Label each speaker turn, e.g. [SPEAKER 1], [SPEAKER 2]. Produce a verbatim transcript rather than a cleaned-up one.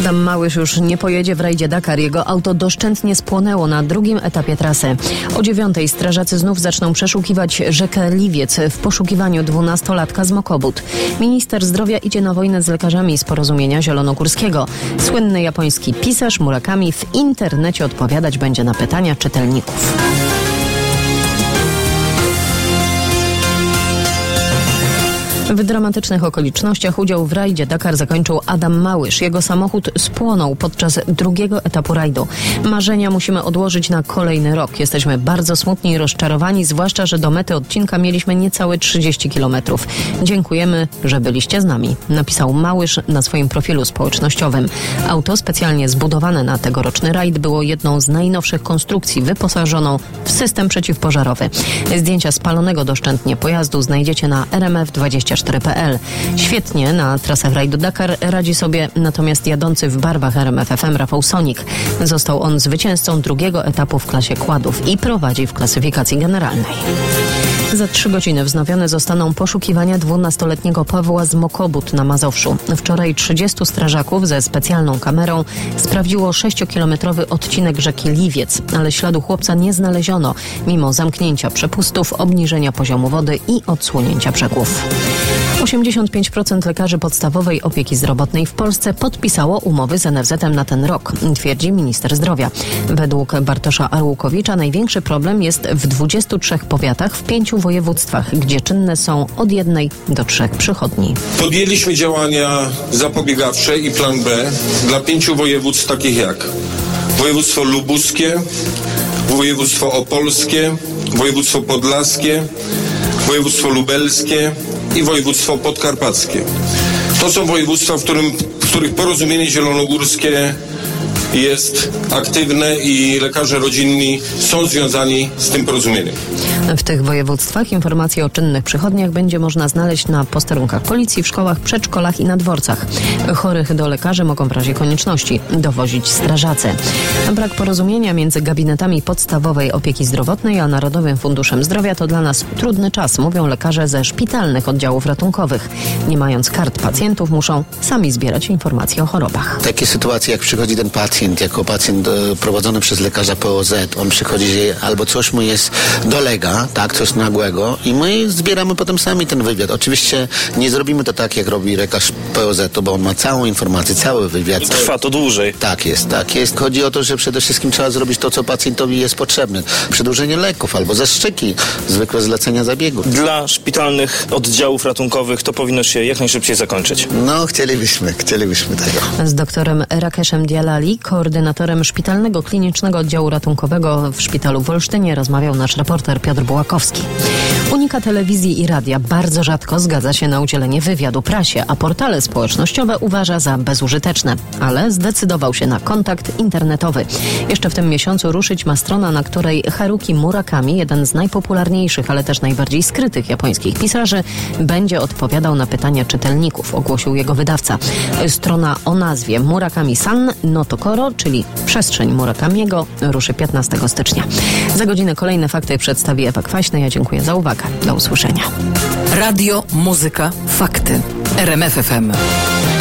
[SPEAKER 1] Adam Małysz już nie pojedzie w rajdzie Dakar. Jego auto doszczętnie spłonęło na drugim etapie trasy. O dziewiątej strażacy znów zaczną przeszukiwać rzekę Liwiec w poszukiwaniu dwunastolatka z Mokobut. Minister zdrowia idzie na wojnę z lekarzami z Porozumienia Zielonogórskiego. Słynny japoński pisarz Murakami w internecie odpowiadać będzie na pytania czytelników. W dramatycznych okolicznościach udział w rajdzie Dakar zakończył Adam Małysz. Jego samochód spłonął podczas drugiego etapu rajdu. Marzenia musimy odłożyć na kolejny rok. Jesteśmy bardzo smutni i rozczarowani, zwłaszcza, że do mety odcinka mieliśmy niecałe trzydzieści kilometrów. Dziękujemy, że byliście z nami, napisał Małysz na swoim profilu społecznościowym. Auto specjalnie zbudowane na tegoroczny rajd było jedną z najnowszych konstrukcji wyposażoną w system przeciwpożarowy. Zdjęcia spalonego doszczętnie pojazdu znajdziecie na r m f dwadzieścia cztery kropka p l. Świetnie na trasach rajdu Dakar radzi sobie natomiast jadący w barwach R M F F M Rafał Sonik. Został on zwycięzcą drugiego etapu w klasie kładów i prowadzi w klasyfikacji generalnej. Za trzy godziny wznowione zostaną poszukiwania dwunastoletniego Pawła z Mokobut na Mazowszu. Wczoraj trzydziestu strażaków ze specjalną kamerą sprawdziło sześciokilometrowy odcinek rzeki Liwiec, ale śladu chłopca nie znaleziono, mimo zamknięcia przepustów, obniżenia poziomu wody i odsłonięcia brzegów. osiemdziesiąt pięć procent lekarzy podstawowej opieki zdrowotnej w Polsce podpisało umowy z N F Z-em na ten rok, twierdzi minister zdrowia. Według Bartosza Arłukowicza największy problem jest w dwudziestu trzech powiatach w pięciu województwach, gdzie czynne są od jednej do trzech przychodni.
[SPEAKER 2] Podjęliśmy działania zapobiegawcze i plan B dla pięciu województw takich jak województwo lubuskie, województwo opolskie, województwo podlaskie, województwo lubelskie i województwo podkarpackie. To są województwa, w, którym, w których Porozumienie Zielonogórskie jest aktywne i lekarze rodzinni są związani z tym porozumieniem.
[SPEAKER 1] W tych województwach informacje o czynnych przychodniach będzie można znaleźć na posterunkach policji, w szkołach, przedszkolach i na dworcach. Chorych do lekarzy mogą w razie konieczności dowozić strażacy. Brak porozumienia między gabinetami podstawowej opieki zdrowotnej a Narodowym Funduszem Zdrowia to dla nas trudny czas, mówią lekarze ze szpitalnych oddziałów ratunkowych. Nie mając kart pacjentów, muszą sami zbierać informacje o chorobach.
[SPEAKER 3] Takie sytuacje, jak przychodzi ten pacjent, jako pacjent e, prowadzony przez lekarza P O Z, on przychodzi, że albo coś mu jest dolega, tak, coś nagłego i my zbieramy potem sami ten wywiad. Oczywiście nie zrobimy to tak, jak robi lekarz P O Z, bo on ma całą informację, cały wywiad.
[SPEAKER 4] I trwa to dłużej.
[SPEAKER 3] Tak jest, tak jest. Chodzi o to, że przede wszystkim trzeba zrobić to, co pacjentowi jest potrzebne. Przedłużenie leków albo zastrzyki, zwykłe zlecenia zabiegu.
[SPEAKER 4] Dla szpitalnych oddziałów ratunkowych to powinno się jak najszybciej zakończyć.
[SPEAKER 3] No, chcielibyśmy, chcielibyśmy tego.
[SPEAKER 1] Z doktorem Rakeszem Dialali, koordynatorem Szpitalnego Klinicznego Oddziału Ratunkowego w szpitalu w Olsztynie, rozmawiał nasz reporter Piotr Bułakowski. Unika telewizji i radia bardzo rzadko zgadza się na udzielenie wywiadu prasie, a portale społecznościowe uważa za bezużyteczne. Ale zdecydował się na kontakt internetowy. Jeszcze w tym miesiącu ruszyć ma strona, na której Haruki Murakami, jeden z najpopularniejszych, ale też najbardziej skrytych japońskich pisarzy, będzie odpowiadał na pytania czytelników, ogłosił jego wydawca. Strona o nazwie Murakami-san no Tokoro, czyli Przestrzeń Murakamiego, ruszy piętnastego stycznia. Za godzinę kolejne fakty przedstawi Ewa Kwaśna. Ja dziękuję za uwagę. Do usłyszenia.
[SPEAKER 5] Radio, muzyka, fakty. R M F F M.